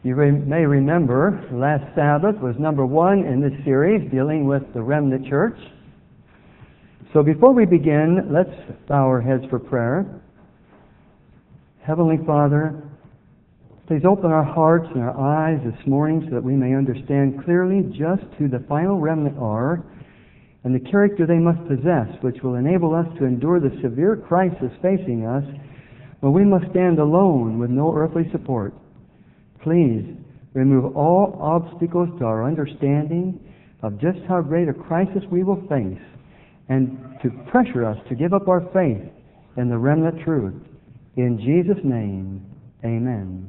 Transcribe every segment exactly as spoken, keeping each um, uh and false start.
You re- may remember last Sabbath was number one in this series dealing with the remnant church. So before we begin, let's bow our heads for prayer. Heavenly Father, please open our hearts and our eyes this morning so that we may understand clearly just who the final remnant are and the character they must possess, which will enable us to endure the severe crisis facing us when we must stand alone with no earthly support. Please remove all obstacles to our understanding of just how great a crisis we will face and to pressure us to give up our faith in the remnant truth. In Jesus' name, amen.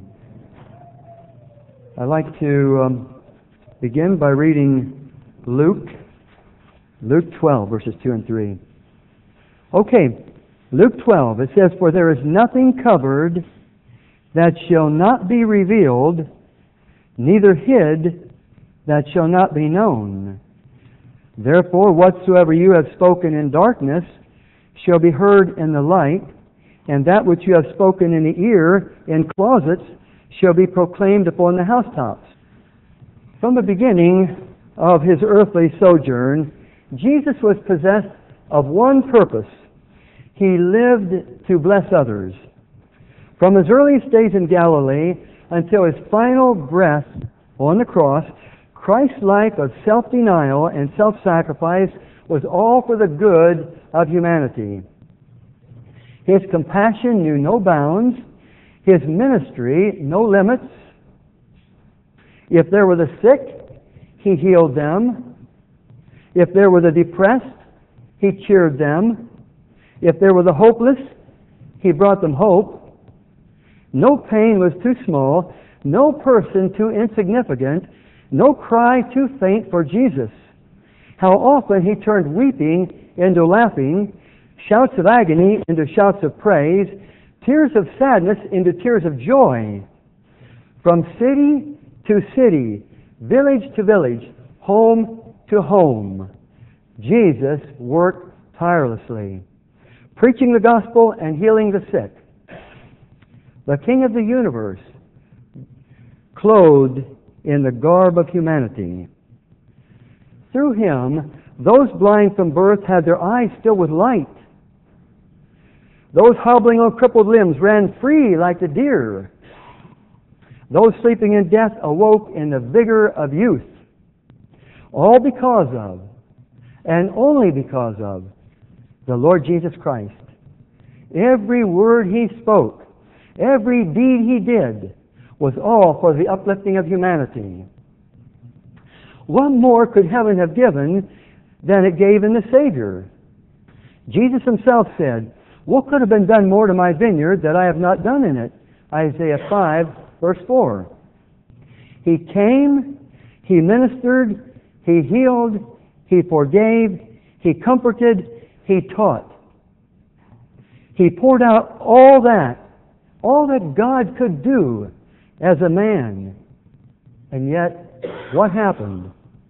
I'd like to um, begin by reading Luke, Luke twelve, verses two and three. Okay, Luke twelve, it says, "For there is nothing covered that shall not be revealed, neither hid that shall not be known. Therefore, whatsoever you have spoken in darkness shall be heard in the light, and that which you have spoken in the ear in closets shall be proclaimed upon the housetops." From the beginning of his earthly sojourn, Jesus was possessed of one purpose. He lived to bless others. From his earliest days in Galilee until his final breath on the cross, Christ's life of self-denial and self-sacrifice was all for the good of humanity. His compassion knew no bounds, his ministry no limits. If there were the sick, he healed them. If there were the depressed, he cheered them. If there were the hopeless, he brought them hope. No pain was too small, no person too insignificant, no cry too faint for Jesus. How often he turned weeping into laughing, shouts of agony into shouts of praise, tears of sadness into tears of joy. From city to city, village to village, home to home, Jesus worked tirelessly, preaching the gospel and healing the sick. The King of the universe, clothed in the garb of humanity. Through him, those blind from birth had their eyes filled with light. Those hobbling on crippled limbs ran free like the deer. Those sleeping in death awoke in the vigor of youth. All because of, and only because of, the Lord Jesus Christ. Every word he spoke, every deed he did, was all for the uplifting of humanity. What more could heaven have given than it gave in the Savior? Jesus himself said, "What could have been done more to my vineyard that I have not done in it?" Isaiah five, verse four. He came, he ministered, he healed, he forgave, he comforted, he taught. He poured out all that, all that God could do as a man. And yet, what happened?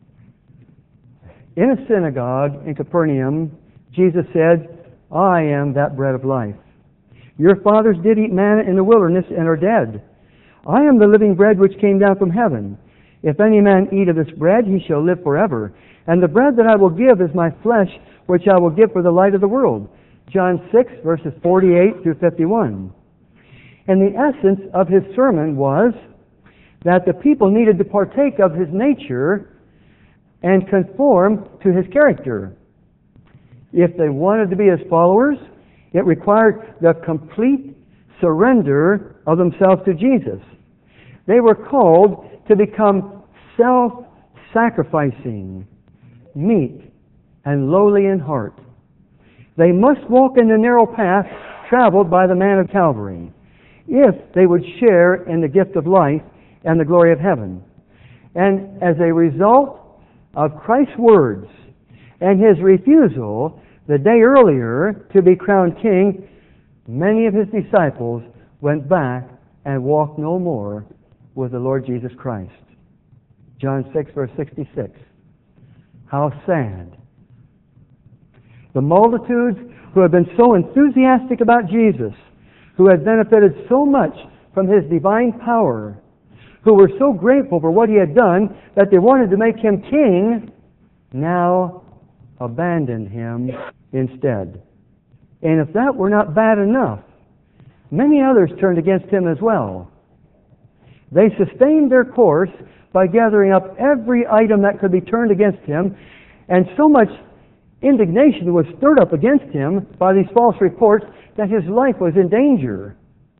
In a synagogue in Capernaum, Jesus said, "I am that bread of life. Your fathers did eat manna in the wilderness and are dead. I am the living bread which came down from heaven. If any man eat of this bread, he shall live forever. And the bread that I will give is my flesh, which I will give for the light of the world." John six, verses forty-eight through fifty-one. And the essence of his sermon was that the people needed to partake of his nature and conform to his character. If they wanted to be his followers, it required the complete surrender of themselves to Jesus. They were called to become self-sacrificing, meek, and lowly in heart. They must walk in the narrow path traveled by the man of Calvary if they would share in the gift of life and the glory of heaven. And as a result of Christ's words and his refusal the day earlier to be crowned king, many of his disciples went back and walked no more with the Lord Jesus Christ. John six, verse sixty-six. How sad. The multitudes who had been so enthusiastic about Jesus, who had benefited so much from his divine power, who were so grateful for what he had done that they wanted to make him king, now abandoned him instead. And if that were not bad enough, many others turned against him as well. They sustained their course by gathering up every item that could be turned against him, and so much indignation was stirred up against him by these false reports that his life was in danger.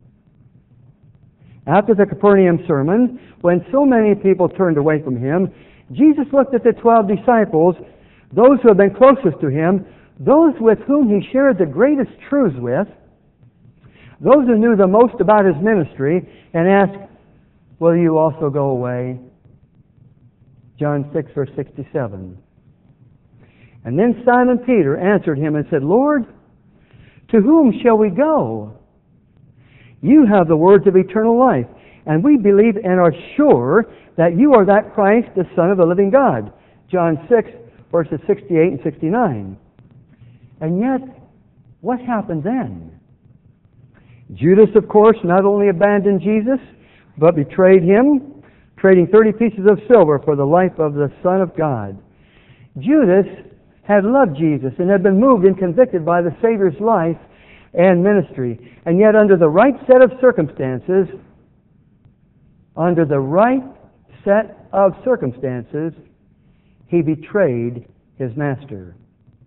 After the Capernaum sermon, when so many people turned away from him, Jesus looked at the twelve disciples, those who had been closest to him, those with whom he shared the greatest truths with, those who knew the most about his ministry, and asked, "Will you also go away?" John six, verse sixty-seven. And then Simon Peter answered him and said, "Lord, to whom shall we go? You have the words of eternal life, and we believe and are sure that you are that Christ, the Son of the living God." John six, verses sixty-eight and sixty-nine. And yet, what happened then? Judas, of course, not only abandoned Jesus, but betrayed him, trading thirty pieces of silver for the life of the Son of God. Judas had loved Jesus and had been moved and convicted by the Savior's life and ministry. And yet, under the right set of circumstances, under the right set of circumstances, he betrayed his master.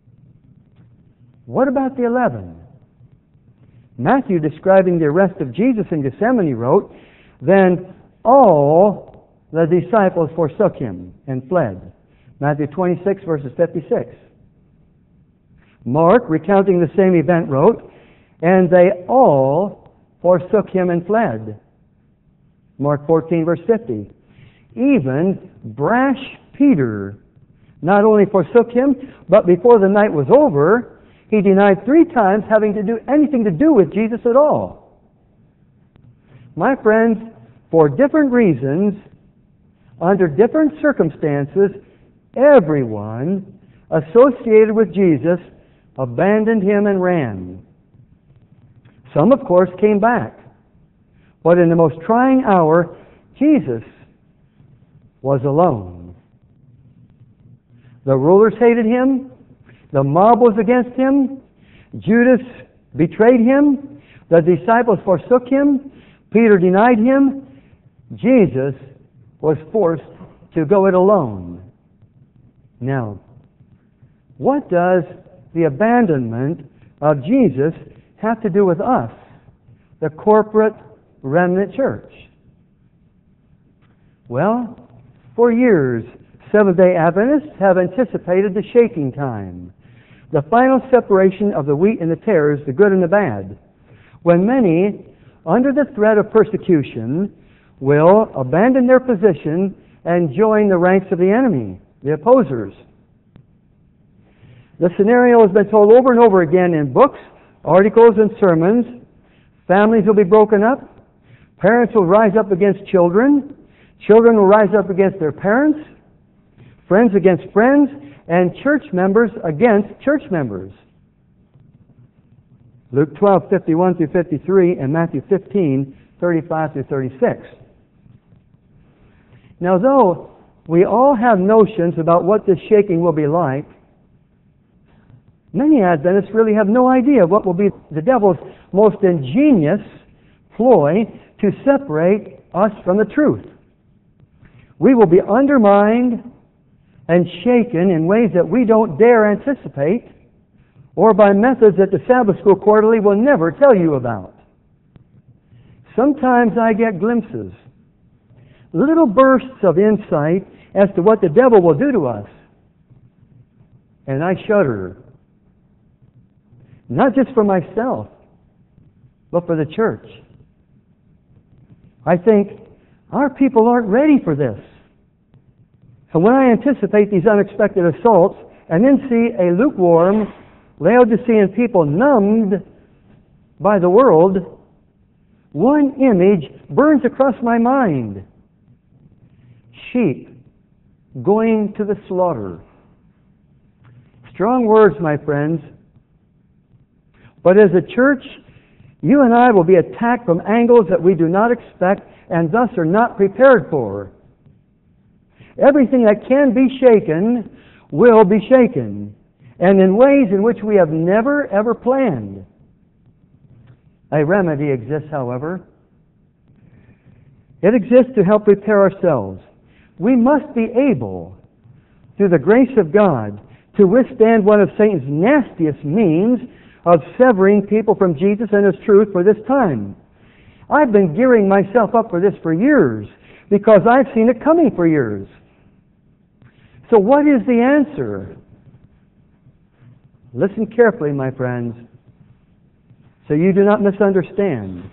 What about the eleven? Matthew, describing the arrest of Jesus in Gethsemane, wrote, "Then all the disciples forsook him and fled." Matthew twenty-six, verses fifty-six. Mark, recounting the same event, wrote, "And they all forsook him and fled." Mark fourteen, verse fifty. Even brash Peter not only forsook him, but before the night was over, he denied three times having to do anything to do with Jesus at all. My friends, for different reasons, under different circumstances, everyone associated with Jesus abandoned him and ran. Some, of course, came back. But in the most trying hour, Jesus was alone. The rulers hated him. The mob was against him. Judas betrayed him. The disciples forsook him. Peter denied him. Jesus was forced to go it alone. Now, what does the abandonment of Jesus have to do with us, the corporate remnant church? Well, for years, Seventh-day Adventists have anticipated the shaking time, the final separation of the wheat and the tares, the good and the bad, when many, under the threat of persecution, will abandon their position and join the ranks of the enemy, the opposers. The scenario has been told over and over again in books, articles, and sermons. Families will be broken up. Parents will rise up against children. Children will rise up against their parents. Friends against friends, and church members against church members. Luke twelve, fifty-one through fifty-three, and Matthew fifteen, thirty-five through thirty-six. Now, though we all have notions about what this shaking will be like, many Adventists really have no idea what will be the devil's most ingenious ploy to separate us from the truth. We will be undermined and shaken in ways that we don't dare anticipate, or by methods that the Sabbath School Quarterly will never tell you about. Sometimes I get glimpses, little bursts of insight as to what the devil will do to us, and I shudder. Not just for myself, but for the church. I think our people aren't ready for this. And when I anticipate these unexpected assaults and then see a lukewarm, Laodicean people numbed by the world, one image burns across my mind. Sheep going to the slaughter. Strong words, my friends. But as a church, you and I will be attacked from angles that we do not expect and thus are not prepared for. Everything that can be shaken will be shaken, and in ways in which we have never ever planned. A remedy exists, however. It exists to help prepare ourselves. We must be able, through the grace of God, to withstand one of Satan's nastiest means of severing people from Jesus and His truth for this time. I've been gearing myself up for this for years because I've seen it coming for years. So what is the answer? Listen carefully, my friends, so you do not misunderstand.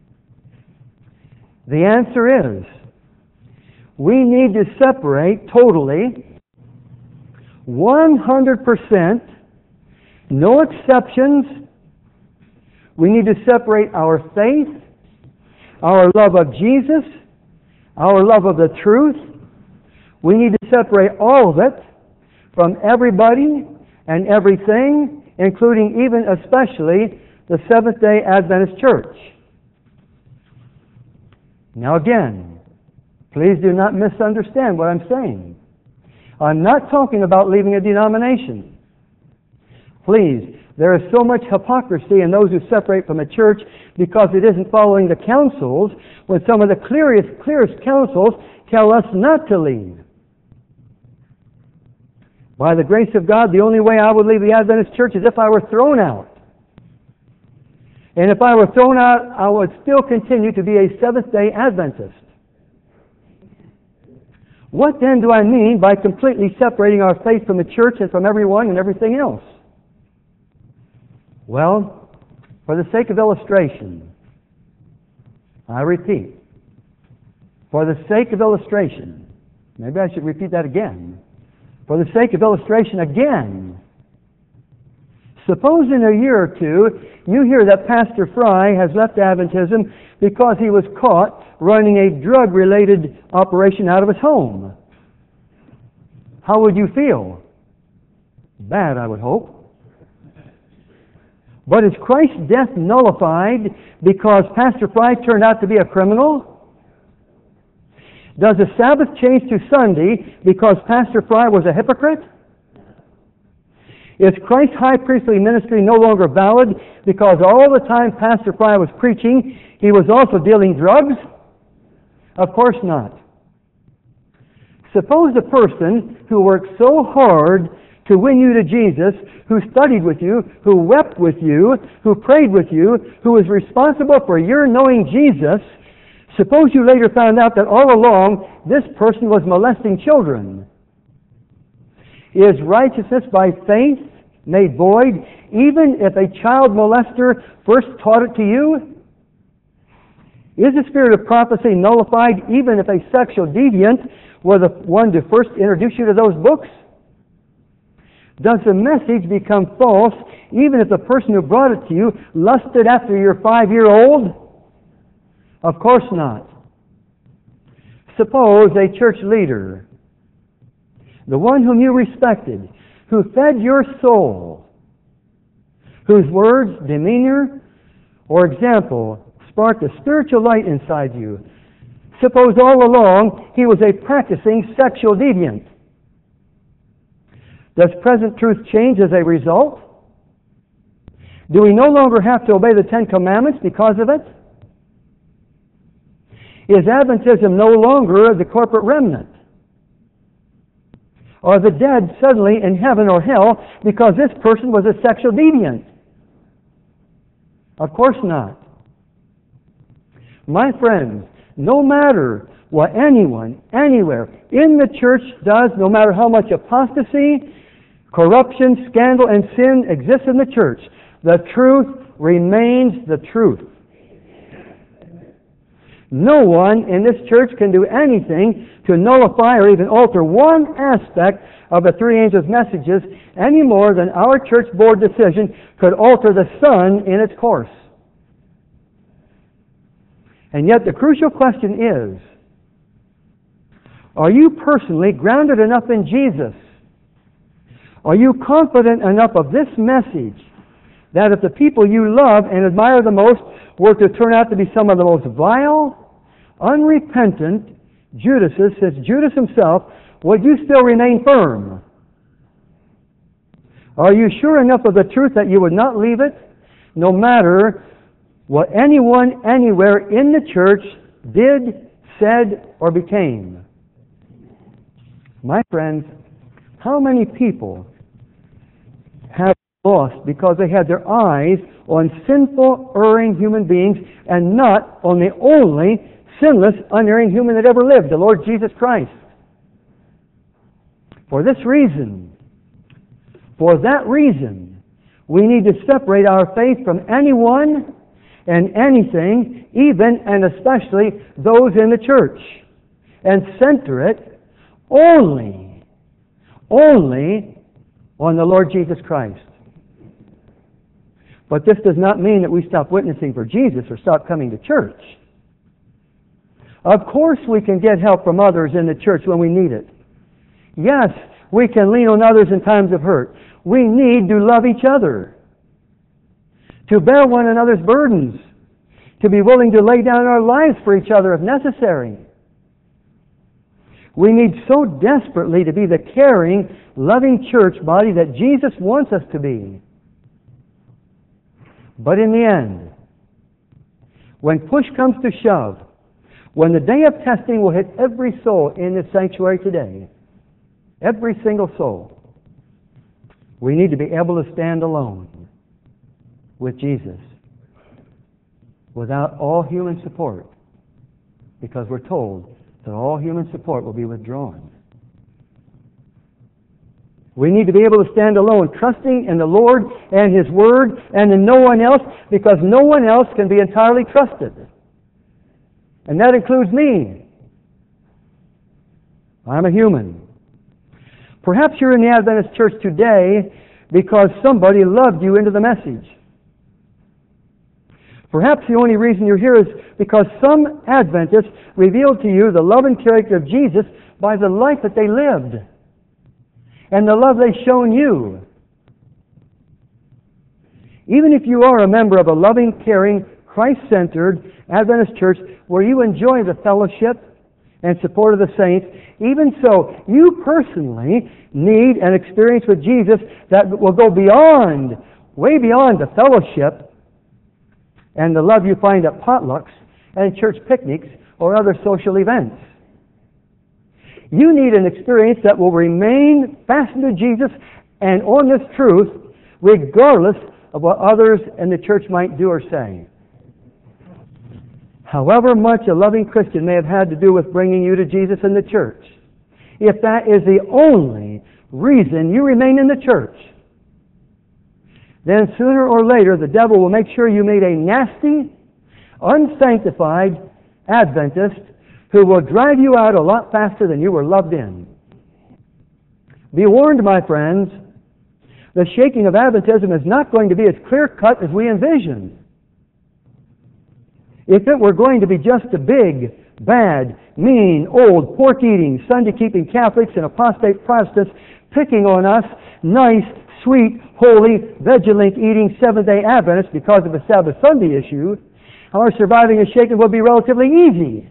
The answer is, we need to separate totally, one hundred percent, no exceptions. We need to separate our faith, our love of Jesus, our love of the truth. We need to separate all of it from everybody and everything, including even especially the Seventh-day Adventist Church. Now again, please do not misunderstand what I'm saying. I'm not talking about leaving a denomination. Please, there is so much hypocrisy in those who separate from a church because it isn't following the counsels, when some of the clearest, clearest counsels tell us not to leave. By the grace of God, the only way I would leave the Adventist church is if I were thrown out. And if I were thrown out, I would still continue to be a Seventh-day Adventist. What then do I mean by completely separating our faith from the church and from everyone and everything else? Well, for the sake of illustration, I repeat, for the sake of illustration, maybe I should repeat that again. For the sake of illustration again, suppose in a year or two you hear that Pastor Fry has left Adventism because he was caught running a drug-related operation out of his home. How would you feel? Bad, I would hope. But is Christ's death nullified because Pastor Fry turned out to be a criminal? Does the Sabbath change to Sunday because Pastor Fry was a hypocrite? Is Christ's high priestly ministry no longer valid because all the time Pastor Fry was preaching, he was also dealing drugs? Of course not. Suppose a person who worked so hard to win you to Jesus, who studied with you, who wept with you, who prayed with you, who was responsible for your knowing Jesus, suppose you later found out that all along this person was molesting children. Is righteousness by faith made void even if a child molester first taught it to you? Is the spirit of prophecy nullified even if a sexual deviant were the one to first introduce you to those books? Does the message become false even if the person who brought it to you lusted after your five-year-old? Of course not. Suppose a church leader, the one whom you respected, who fed your soul, whose words, demeanor, or example sparked a spiritual light inside you. Suppose all along he was a practicing sexual deviant. Does present truth change as a result? Do we no longer have to obey the Ten Commandments because of it? Is Adventism no longer the corporate remnant? Are the dead suddenly in heaven or hell because this person was a sexual deviant? Of course not. My friends, no matter what anyone, anywhere, in the church does, no matter how much apostasy, corruption, scandal, and sin exists in the church, the truth remains the truth. No one in this church can do anything to nullify or even alter one aspect of the three angels' messages any more than our church board decision could alter the sun in its course. And yet the crucial question is, are you personally grounded enough in Jesus? Are you confident enough of this message that if the people you love and admire the most were to turn out to be some of the most vile, unrepentant Judases, says Judas himself, would you still remain firm? Are you sure enough of the truth that you would not leave it, no matter what anyone anywhere in the church did, said, or became? My friends, how many people have lost because they had their eyes on sinful, erring human beings and not on the only sinless, unerring human that ever lived, the Lord Jesus Christ? For this reason, for that reason, we need to separate our faith from anyone and anything, even and especially those in the church, and center it only, only on the Lord Jesus Christ. But this does not mean that we stop witnessing for Jesus or stop coming to church. Of course we can get help from others in the church when we need it. Yes, we can lean on others in times of hurt. We need to love each other, to bear one another's burdens, to be willing to lay down our lives for each other if necessary. We need so desperately to be the caring, loving church body that Jesus wants us to be. But in the end, when push comes to shove, when the day of testing will hit every soul in this sanctuary today, every single soul, we need to be able to stand alone with Jesus without all human support, because we're told that all human support will be withdrawn. We need to be able to stand alone, trusting in the Lord and His Word and in no one else, because no one else can be entirely trusted. And that includes me. I'm a human. Perhaps you're in the Adventist church today because somebody loved you into the message. Perhaps the only reason you're here is because some Adventist revealed to you the love and character of Jesus by the life that they lived and the love they've shown you. Even if you are a member of a loving, caring, Christ-centered Adventist church where you enjoy the fellowship and support of the saints, even so, you personally need an experience with Jesus that will go beyond, way beyond the fellowship and the love you find at potlucks and church picnics or other social events. You need an experience that will remain fastened to Jesus and on this truth regardless of what others in the church might do or say. However much a loving Christian may have had to do with bringing you to Jesus in the church, if that is the only reason you remain in the church, then sooner or later the devil will make sure you meet a nasty, unsanctified Adventist who will drive you out a lot faster than you were loved in. Be warned, my friends, the shaking of Adventism is not going to be as clear-cut as we envisioned. If it were going to be just the big, bad, mean, old, pork-eating, Sunday-keeping Catholics and apostate Protestants picking on us, nice, sweet, holy, vigilant-eating Seventh-day Adventists because of a Sabbath Sunday issue, our surviving a shaking will be relatively easy.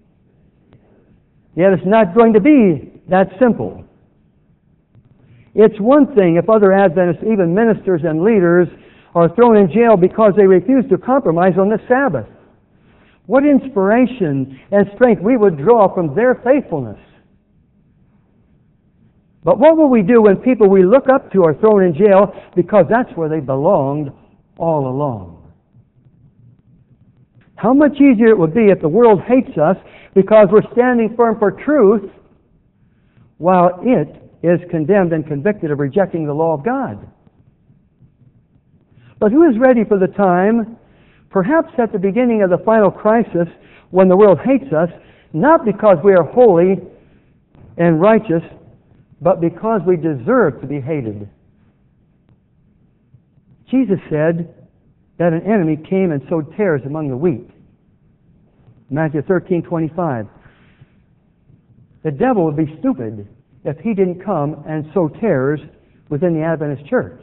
Yet it's not going to be that simple. It's one thing if other Adventists, even ministers and leaders, are thrown in jail because they refuse to compromise on the Sabbath. What inspiration and strength we would draw from their faithfulness. But what will we do when people we look up to are thrown in jail because that's where they belonged all along? How much easier it would be if the world hates us because we're standing firm for truth while it is condemned and convicted of rejecting the law of God. But who is ready for the time, perhaps at the beginning of the final crisis, when the world hates us, not because we are holy and righteous, but because we deserve to be hated? Jesus said that an enemy came and sowed tares among the wheat. Matthew thirteen twenty-five. The devil would be stupid if he didn't come and sow tares within the Adventist church.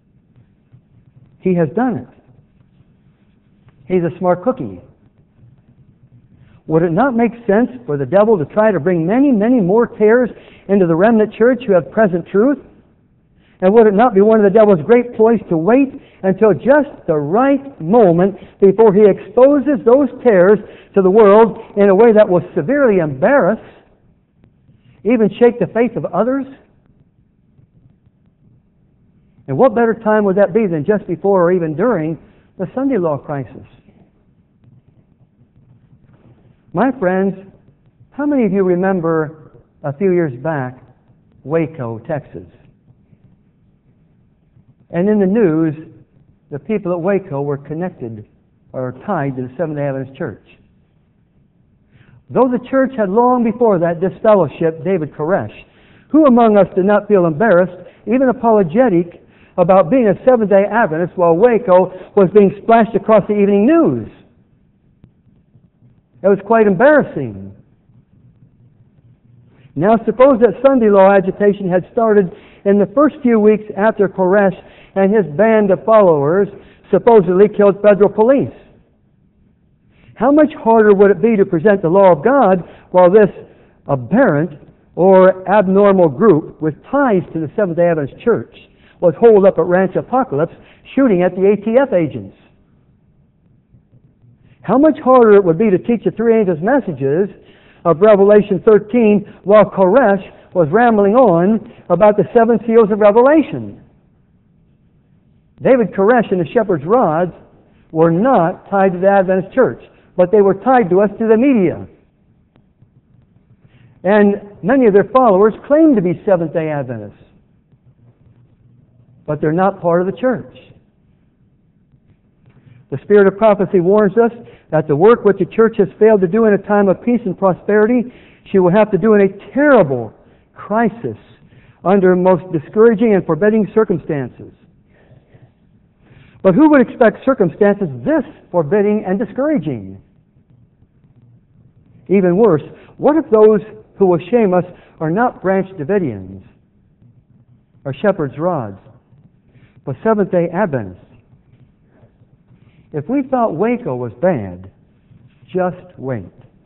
He has done it. He's a smart cookie. Would it not make sense for the devil to try to bring many, many more tares into the remnant church who have present truth? And would it not be one of the devil's great ploys to wait until just the right moment before he exposes those tares to the world in a way that will severely embarrass, even shake the faith of others? And what better time would that be than just before or even during the Sunday law crisis? My friends, how many of you remember a few years back, Waco, Texas? And in the news, the people at Waco were connected or tied to the Seventh-day Adventist Church. Though the church had long before that disfellowshipped David Koresh, who among us did not feel embarrassed, even apologetic, about being a Seventh-day Adventist while Waco was being splashed across the evening news? It was quite embarrassing. Now suppose that Sunday law agitation had started in the first few weeks after Koresh and his band of followers supposedly killed federal police. How much harder would it be to present the law of God while this aberrant or abnormal group with ties to the Seventh-day Adventist Church was holed up at Ranch Apocalypse shooting at the A T F agents? How much harder it would be to teach the three angels' messages of Revelation thirteen while Koresh was rambling on about the seven seals of Revelation. David Koresh and the shepherd's rods were not tied to the Adventist Church, but they were tied to us through the media. And many of their followers claim to be Seventh-day Adventists, but they're not part of the church. The Spirit of prophecy warns us that the work which the church has failed to do in a time of peace and prosperity, she will have to do in a terrible crisis under most discouraging and forbidding circumstances. But who would expect circumstances this forbidding and discouraging? Even worse, what if those who will shame us are not Branch Davidians or shepherd's rods, but Seventh-day Adventists? If we thought Waco was bad, just wait.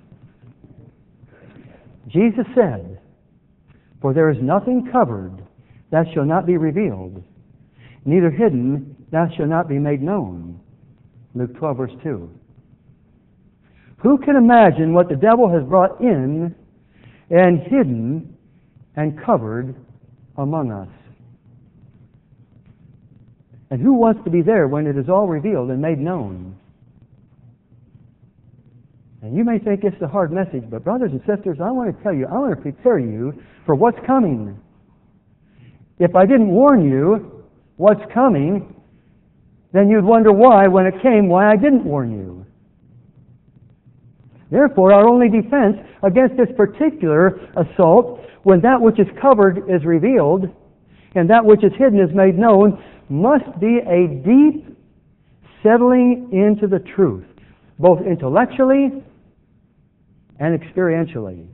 Jesus said, "For there is nothing covered that shall not be revealed, neither hidden that shall not be made known." Luke twelve, verse two. Who can imagine what the devil has brought in and hidden and covered among us? And who wants to be there when it is all revealed and made known? And you may think it's a hard message, but brothers and sisters, I want to tell you, I want to prepare you for what's coming. If I didn't warn you what's coming, then you'd wonder why, when it came, why I didn't warn you. Therefore, our only defense against this particular assault, when that which is covered is revealed, and that which is hidden is made known, must be a deep settling into the truth, both intellectually and experientially.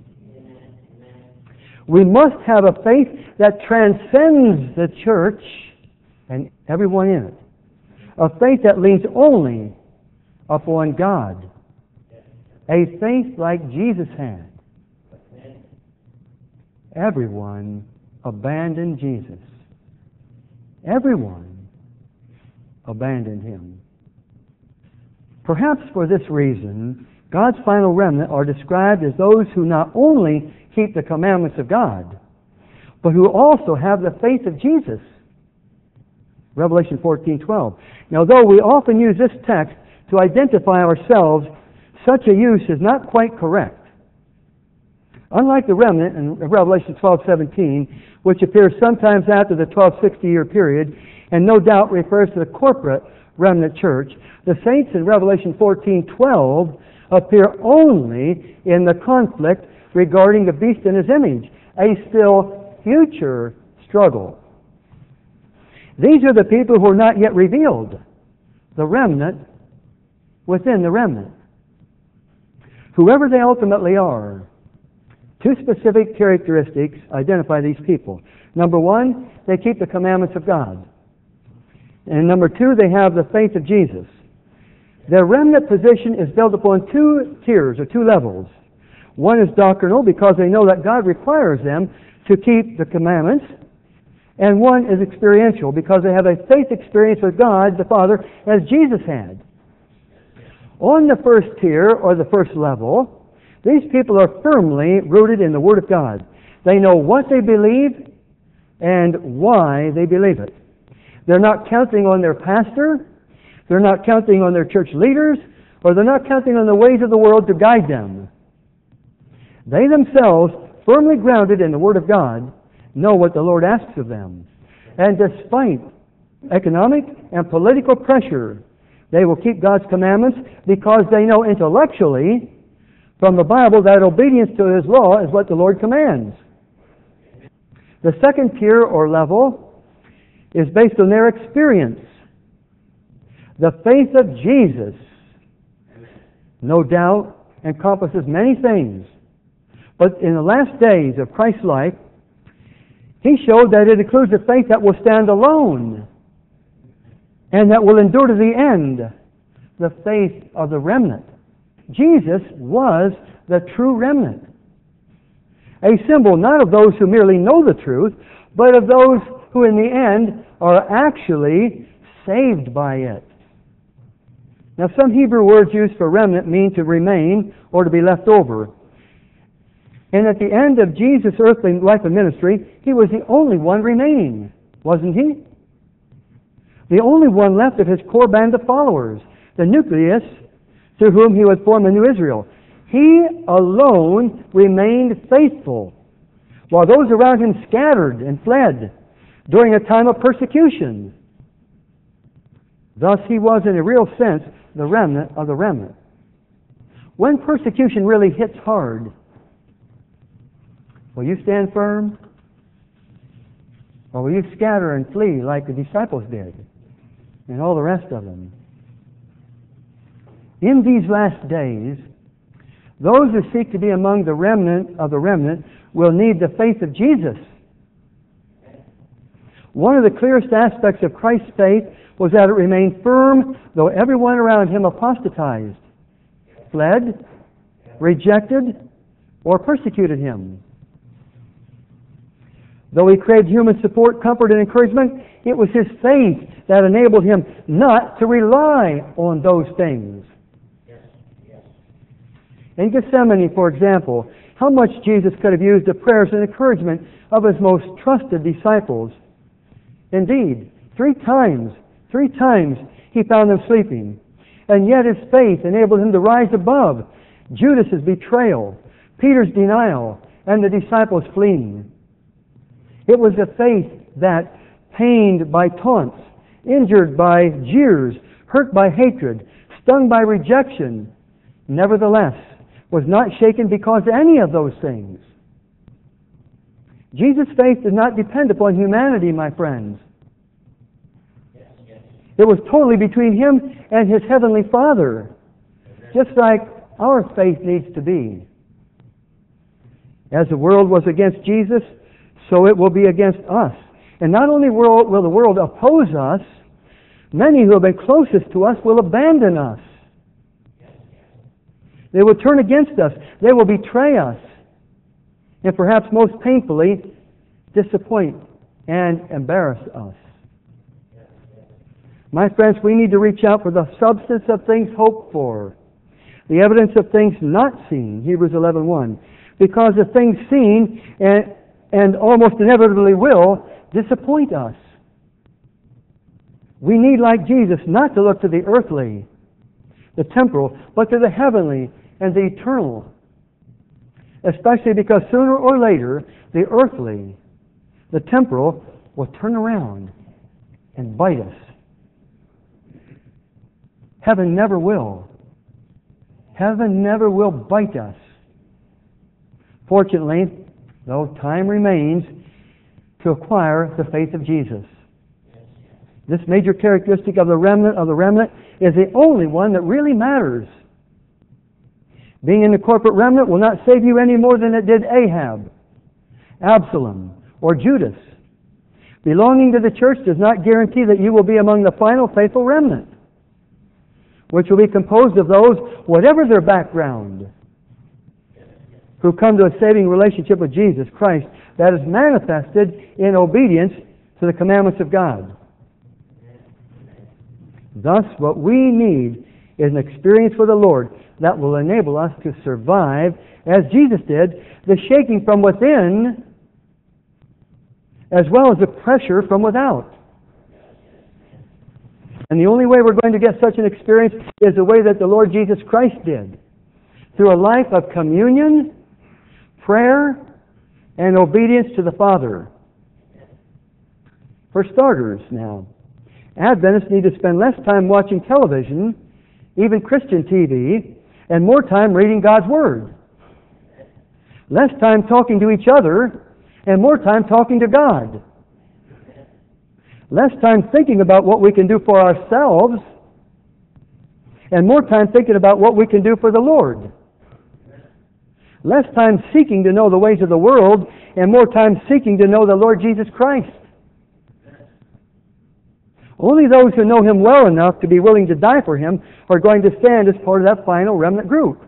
We must have a faith that transcends the church and everyone in it. A faith that leans only upon God. A faith like Jesus had. Everyone abandoned Jesus. Everyone abandoned Him. Perhaps for this reason, God's final remnant are described as those who not only keep the commandments of God, but who also have the faith of Jesus. Revelation fourteen twelve. Now, though we often use this text to identify ourselves, such a use is not quite correct. Unlike the remnant in Revelation twelve seventeen, which appears sometimes after the twelve sixty-year period, and no doubt refers to the corporate remnant church, the saints in Revelation fourteen twelve appear only in the conflict regarding the beast and his image, a still future struggle. These are the people who are not yet revealed, the remnant within the remnant. Whoever they ultimately are, two specific characteristics identify these people. Number one, they keep the commandments of God. And number two, they have the faith of Jesus. Their remnant position is built upon two tiers or two levels. One is doctrinal because they know that God requires them to keep the commandments. And one is experiential because they have a faith experience with God the Father as Jesus had. On the first tier or the first level, these people are firmly rooted in the Word of God. They know what they believe and why they believe it. They're not counting on their pastor. They're not counting on their church leaders, or they're not counting on the ways of the world to guide them. They themselves, firmly grounded in the Word of God, know what the Lord asks of them. And despite economic and political pressure, they will keep God's commandments because they know intellectually from the Bible that obedience to His law is what the Lord commands. The second tier or level is based on their experience. The faith of Jesus, no doubt, encompasses many things. But in the last days of Christ's life, He showed that it includes a faith that will stand alone and that will endure to the end, the faith of the remnant. Jesus was the true remnant, a symbol not of those who merely know the truth, but of those who in the end are actually saved by it. Now, some Hebrew words used for remnant mean to remain or to be left over. And at the end of Jesus' earthly life and ministry, He was the only one remaining, wasn't He? The only one left of His core band of followers, the nucleus through whom He would form a new Israel. He alone remained faithful, while those around Him scattered and fled during a time of persecution. Thus, He was, in a real sense, the remnant of the remnant. When persecution really hits hard, will you stand firm? Or will you scatter and flee like the disciples did and all the rest of them? In these last days, those who seek to be among the remnant of the remnant will need the faith of Jesus. One of the clearest aspects of Christ's faith was that it remained firm though everyone around Him apostatized, fled, rejected, or persecuted Him. Though He craved human support, comfort, and encouragement, it was His faith that enabled Him not to rely on those things. In Gethsemane, for example, how much Jesus could have used the prayers and encouragement of His most trusted disciples. Indeed, three times, three times He found them sleeping. And yet His faith enabled Him to rise above Judas' betrayal, Peter's denial, and the disciples fleeing. It was a faith that, pained by taunts, injured by jeers, hurt by hatred, stung by rejection, nevertheless, was not shaken because of any of those things. Jesus' faith did not depend upon humanity, my friends. It was totally between Him and His Heavenly Father, just like our faith needs to be. As the world was against Jesus, so it will be against us. And not only will, will the world oppose us, many who have been closest to us will abandon us. They will turn against us. They will betray us. And perhaps most painfully, disappoint and embarrass us. My friends, we need to reach out for the substance of things hoped for, the evidence of things not seen, Hebrews eleven one. Because the things seen and, and almost inevitably will disappoint us. We need, like Jesus, not to look to the earthly, the temporal, but to the heavenly and the eternal. Especially because sooner or later, the earthly, the temporal, will turn around and bite us. Heaven never will. Heaven never will bite us. Fortunately, though, time remains to acquire the faith of Jesus. This major characteristic of the remnant of the remnant is the only one that really matters. Being in the corporate remnant will not save you any more than it did Ahab, Absalom, or Judas. Belonging to the church does not guarantee that you will be among the final faithful remnant. which will be composed of those, whatever their background, who come to a saving relationship with Jesus Christ that is manifested in obedience to the commandments of God. Thus, what we need is an experience with the Lord that will enable us to survive, as Jesus did, the shaking from within as well as the pressure from without. And the only way we're going to get such an experience is the way that the Lord Jesus Christ did, through a life of communion, prayer, and obedience to the Father. For starters now, Adventists need to spend less time watching television, even Christian T V, and more time reading God's Word. Less time talking to each other, and more time talking to God. Less time thinking about what we can do for ourselves, and more time thinking about what we can do for the Lord. Less time seeking to know the ways of the world, and more time seeking to know the Lord Jesus Christ. Only those who know Him well enough to be willing to die for Him are going to stand as part of that final remnant group.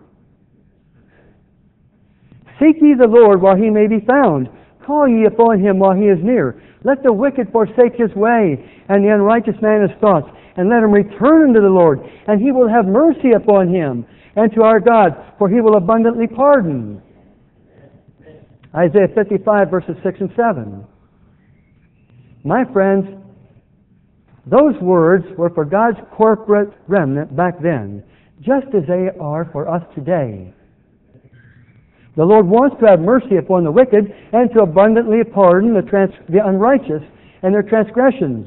Seek ye the Lord while He may be found. Call ye upon Him while He is near. Let the wicked forsake his way, and the unrighteous man his thoughts, and let him return unto the Lord, and He will have mercy upon him, and to our God, for He will abundantly pardon. Isaiah fifty-five, verses six and seven. My friends, those words were for God's corporate remnant back then, just as they are for us today. The Lord wants to have mercy upon the wicked and to abundantly pardon the, trans- the unrighteous and their transgressions.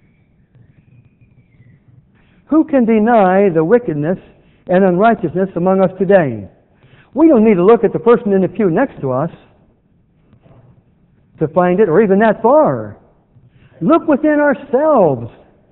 Who can deny the wickedness and unrighteousness among us today? We don't need to look at the person in the pew next to us to find it, or even that far. Look within ourselves.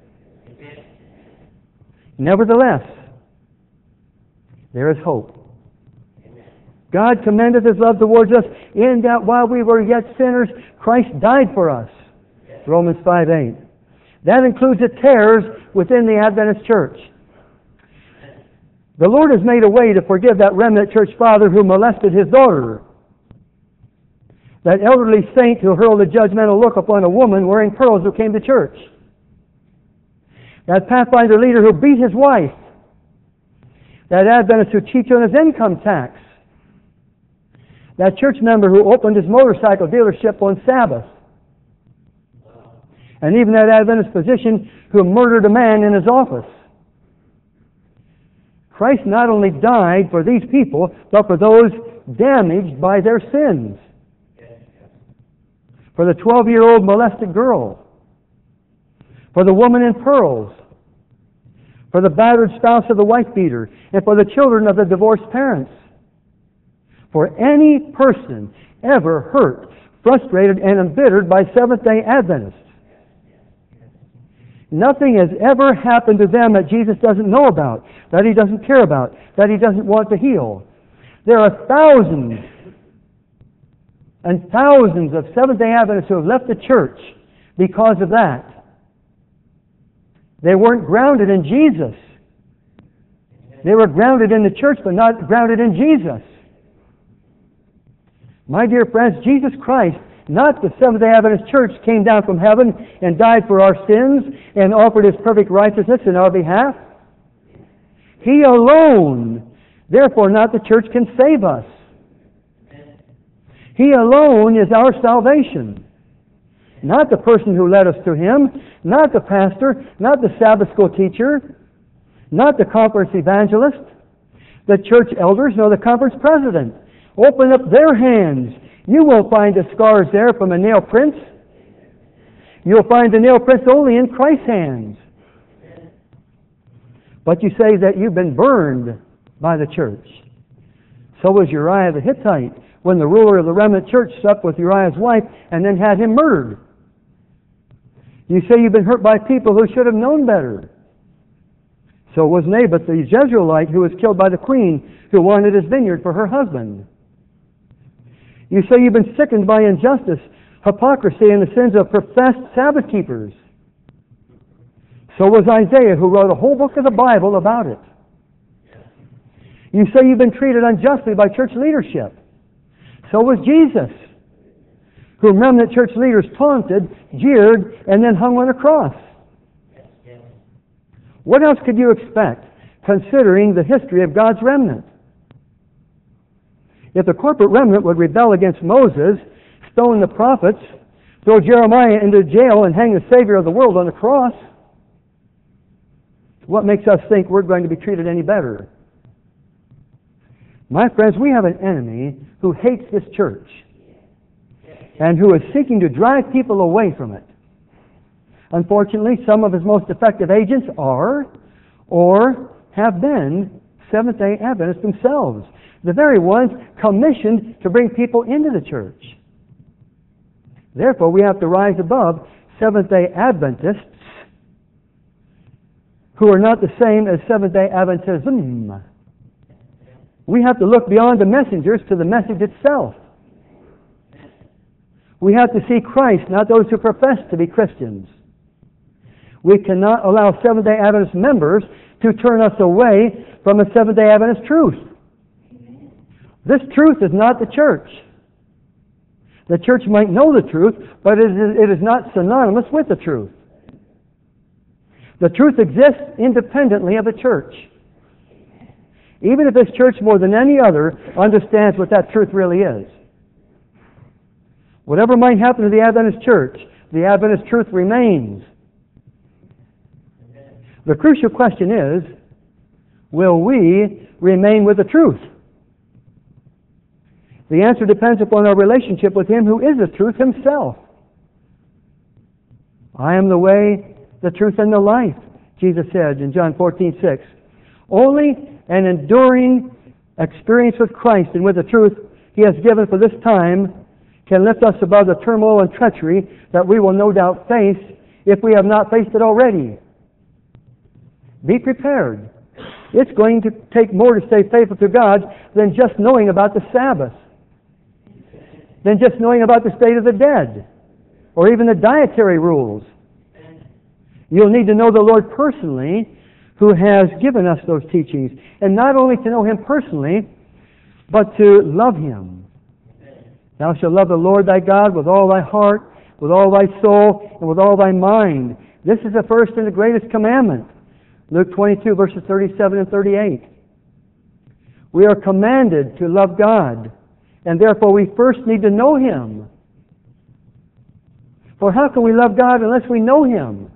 Nevertheless, there is hope. God commendeth His love towards us in that while we were yet sinners, Christ died for us. Romans five eight. That includes the tares within the Adventist church. The Lord has made a way to forgive that remnant church father who molested his daughter. That elderly saint who hurled a judgmental look upon a woman wearing pearls who came to church. That Pathfinder leader who beat his wife. That Adventist who cheats on his income tax. That church member who opened his motorcycle dealership on Sabbath. And even that Adventist physician who murdered a man in his office. Christ not only died for these people, but for those damaged by their sins. For the twelve-year-old molested girl. For the woman in pearls. For the battered spouse of the wife-beater. And for the children of the divorced parents. For any person ever hurt, frustrated, and embittered by Seventh-day Adventists. Nothing has ever happened to them that Jesus doesn't know about, that He doesn't care about, that He doesn't want to heal. There are thousands and thousands of Seventh-day Adventists who have left the church because of that. They weren't grounded in Jesus. They were grounded in the church, but not grounded in Jesus. My dear friends, Jesus Christ, not the Seventh-day Adventist Church, came down from heaven and died for our sins and offered His perfect righteousness in our behalf. He alone, therefore not the church, can save us. He alone is our salvation. Not the person who led us to Him, not the pastor, not the Sabbath school teacher, not the conference evangelist, the church elders, nor the conference president. Open up their hands. You won't find the scars there from a nail prints. You'll find the nail prints only in Christ's hands. But you say that you've been burned by the church. So was Uriah the Hittite when the ruler of the remnant church slept with Uriah's wife and then had him murdered. You say you've been hurt by people who should have known better. So was Naboth the Jezreelite who was killed by the queen who wanted his vineyard for her husband. You say you've been sickened by injustice, hypocrisy, and the sins of professed Sabbath keepers. So was Isaiah, who wrote a whole book of the Bible about it. You say you've been treated unjustly by church leadership. So was Jesus, whom remnant church leaders taunted, jeered, and then hung on a cross. What else could you expect, considering the history of God's remnant? If the corporate remnant would rebel against Moses, stone the prophets, throw Jeremiah into jail, and hang the Savior of the world on the cross, what makes us think we're going to be treated any better? My friends, we have an enemy who hates this church and who is seeking to drive people away from it. Unfortunately, some of his most effective agents are or have been Seventh-day Adventists themselves, the very ones commissioned to bring people into the church. Therefore, we have to rise above Seventh-day Adventists who are not the same as Seventh-day Adventism. We have to look beyond the messengers to the message itself. We have to see Christ, not those who profess to be Christians. We cannot allow Seventh-day Adventist members to turn us away from the Seventh-day Adventist truth. This truth is not the church. The church might know the truth, but it is, it is not synonymous with the truth. The truth exists independently of the church. Even if this church, more than any other, understands what that truth really is. Whatever might happen to the Adventist church, the Adventist truth remains. The crucial question is, will we remain with the truth? The answer depends upon our relationship with Him who is the truth Himself. I am the way, the truth, and the life, Jesus said in John fourteen six. Only an enduring experience with Christ and with the truth He has given for this time can lift us above the turmoil and treachery that we will no doubt face if we have not faced it already. Be prepared. It's going to take more to stay faithful to God than just knowing about the Sabbath, than just knowing about the state of the dead, or even the dietary rules. You'll need to know the Lord personally, who has given us those teachings. And not only to know Him personally, but to love Him. Thou shalt love the Lord thy God with all thy heart, with all thy soul, and with all thy mind. This is the first and the greatest commandment. Luke twenty-two, verses thirty-seven and thirty-eight. We are commanded to love God, and therefore we first need to know Him. For how can we love God unless we know Him?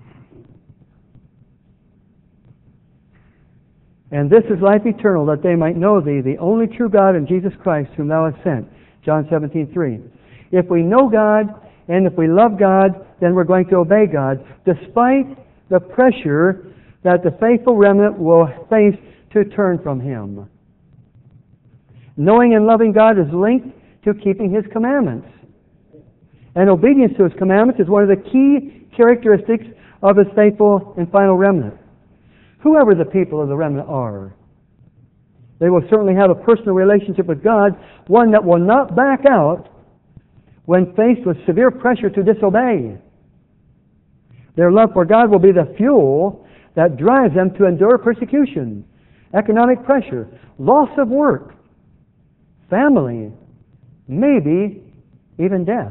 And this is life eternal, that they might know Thee, the only true God, and Jesus Christ, whom Thou hast sent. John seventeen three. If we know God, and if we love God, then we're going to obey God, despite the pressure that the faithful remnant will face to turn from Him. Knowing and loving God is linked to keeping His commandments. And obedience to His commandments is one of the key characteristics of His faithful and final remnant. Whoever the people of the remnant are, they will certainly have a personal relationship with God, one that will not back out when faced with severe pressure to disobey. Their love for God will be the fuel that drives them to endure persecution, economic pressure, loss of work, family, maybe even death.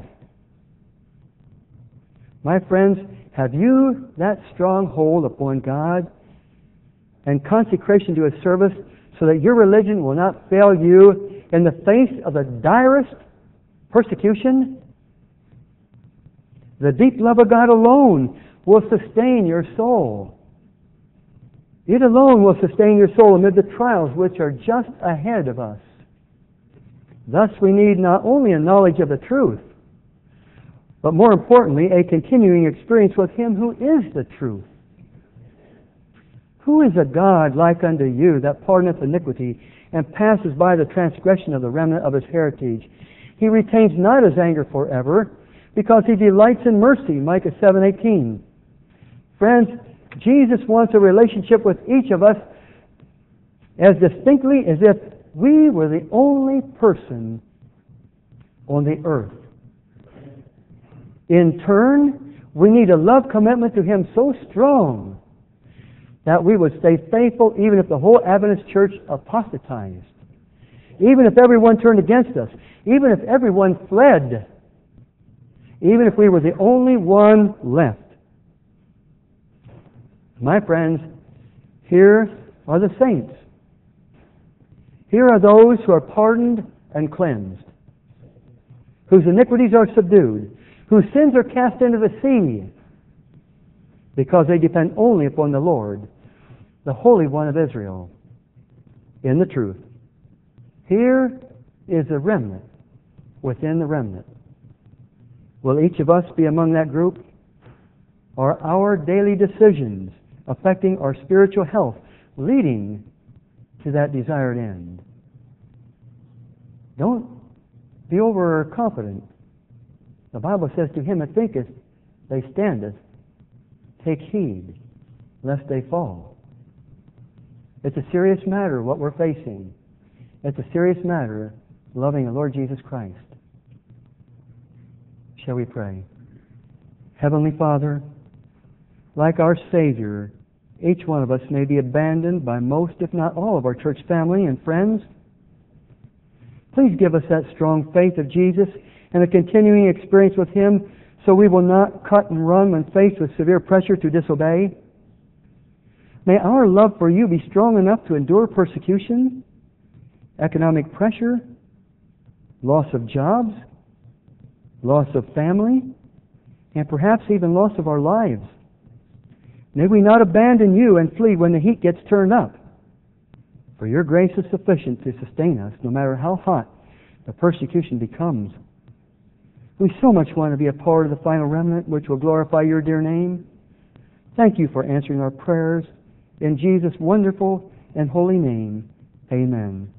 My friends, have you that strong hold upon God and consecration to His service so that your religion will not fail you in the face of the direst persecution? The deep love of God alone will sustain your soul. It alone will sustain your soul amid the trials which are just ahead of us. Thus we need not only a knowledge of the truth, but more importantly, a continuing experience with Him who is the truth. Who is a God like unto you, that pardoneth iniquity, and passes by the transgression of the remnant of His heritage? He retains not His anger forever, because He delights in mercy. Micah seven eighteen. Friends, Jesus wants a relationship with each of us as distinctly as if we were the only person on the earth. In turn, we need a love commitment to Him so strong that we would stay faithful even if the whole Adventist church apostatized, even if everyone turned against us, even if everyone fled, even if we were the only one left. My friends, here are the saints. Here are those who are pardoned and cleansed, whose iniquities are subdued, whose sins are cast into the sea, because they depend only upon the Lord, the Holy One of Israel, in the truth. Here is a remnant within the remnant. Will each of us be among that group? Are our daily decisions affecting our spiritual health, leading to that desired end? Don't be overconfident. The Bible says, to him that thinketh they standeth, take heed lest they fall. It's a serious matter what we're facing. It's a serious matter loving the Lord Jesus Christ. Shall we pray? Heavenly Father, like our Savior, each one of us may be abandoned by most, if not all, of our church family and friends. Please give us that strong faith of Jesus and a continuing experience with Him so we will not cut and run when faced with severe pressure to disobey. May our love for You be strong enough to endure persecution, economic pressure, loss of jobs, loss of family, and perhaps even loss of our lives. May we not abandon You and flee when the heat gets turned up. For Your grace is sufficient to sustain us no matter how hot the persecution becomes. We so much want to be a part of the final remnant which will glorify Your dear name. Thank You for answering our prayers. In Jesus' wonderful and holy name, amen.